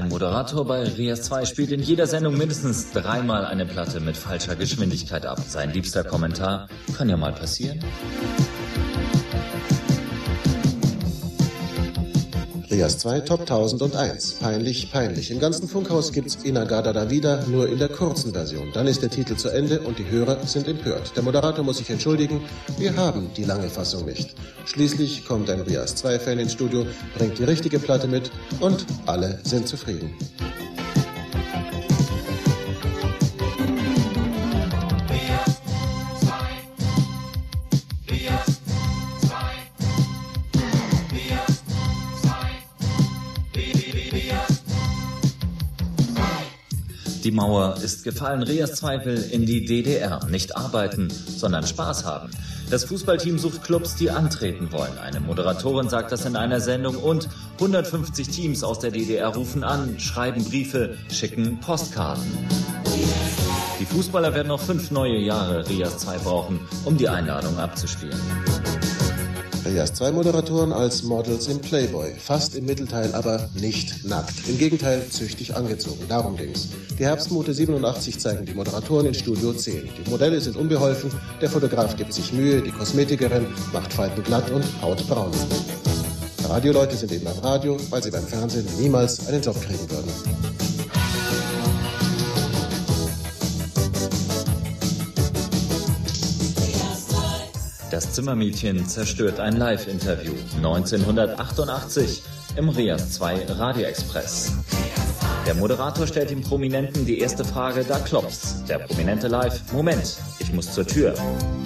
Ein Moderator bei RIAS 2 spielt in jeder Sendung mindestens 3-mal eine Platte mit falscher Geschwindigkeit ab. Sein liebster Kommentar: kann ja mal passieren. RIAS 2 Top 1001. Peinlich, peinlich. Im ganzen Funkhaus gibt's Inagada da wieder, nur in der kurzen Version. Dann ist der Titel zu Ende und die Hörer sind empört. Der Moderator muss sich entschuldigen, wir haben die lange Fassung nicht. Schließlich kommt ein RIAS 2-Fan ins Studio, bringt die richtige Platte mit und alle sind zufrieden. Die Mauer ist gefallen. RIAS 2 will in die DDR nicht arbeiten, sondern Spaß haben. Das Fußballteam sucht Clubs, die antreten wollen. Eine Moderatorin sagt das in einer Sendung und 150 Teams aus der DDR rufen an, schreiben Briefe, schicken Postkarten. Die Fußballer werden noch 5 neue Jahre RIAS 2 brauchen, um die Einladung abzuspielen. RIAS 2 Moderatoren als Models im Playboy. Fast im Mittelteil, aber nicht nackt. Im Gegenteil, züchtig angezogen. Darum ging's. Die Herbstmode 87 zeigen die Moderatoren in Studio 10. Die Modelle sind unbeholfen, der Fotograf gibt sich Mühe, die Kosmetikerin macht Falten glatt und Haut braun. Radioleute sind eben beim Radio, weil sie beim Fernsehen niemals einen Job kriegen würden. Das Zimmermädchen zerstört ein Live-Interview. 1988 im RIAS 2 Radio Express. Der Moderator stellt dem Prominenten die erste Frage, da klopft's. Der Prominente live: Moment, ich muss zur Tür.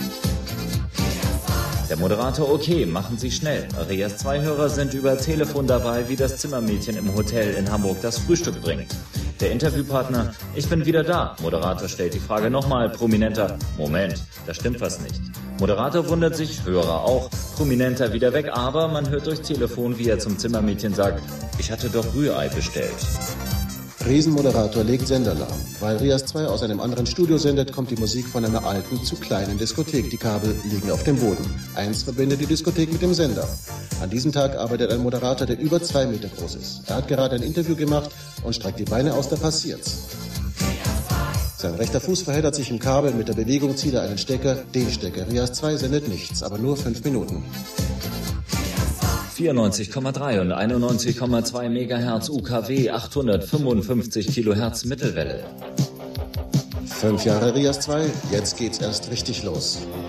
Der Moderator: okay, machen Sie schnell. RIAS 2-Hörer sind über Telefon dabei, wie das Zimmermädchen im Hotel in Hamburg das Frühstück bringt. Der Interviewpartner: ich bin wieder da. Moderator stellt die Frage nochmal. Prominenter: Moment, da stimmt was nicht. Moderator wundert sich, Hörer auch. Prominenter wieder weg, aber man hört durchs Telefon, wie er zum Zimmermädchen sagt: ich hatte doch Rührei bestellt. Riesenmoderator legt Sender lahm. Weil RIAS 2 aus einem anderen Studio sendet, kommt die Musik von einer alten, zu kleinen Diskothek. Die Kabel liegen auf dem Boden. Eins verbindet die Diskothek mit dem Sender. An diesem Tag arbeitet ein Moderator, der über 2 Meter groß ist. Er hat gerade ein Interview gemacht und streckt die Beine aus, da passiert's. Sein rechter Fuß verheddert sich im Kabel, mit der Bewegung zieht er einen Stecker, den Stecker. RIAS 2 sendet nichts, aber nur 5 Minuten. 94,3 und 91,2 MHz UKW, 855 kHz Mittelwelle. 5 Jahre RIAS 2, jetzt geht's erst richtig los.